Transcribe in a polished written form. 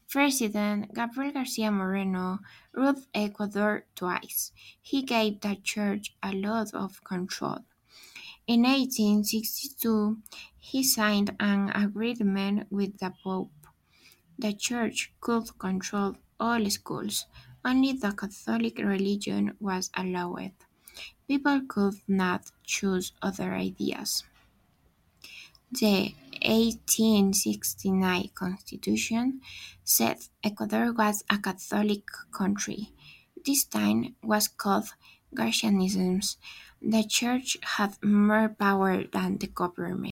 President Gabriel Garcia Moreno ruled Ecuador twice. He gave the church a lot of control. In 1862, he signed an agreement with the Pope. The church could control all schools. Only the Catholic religion was allowed. People could not choose other ideas. The 1869 Constitution said Ecuador was a Catholic country. This time was called Garcianism. The church had more power than the government.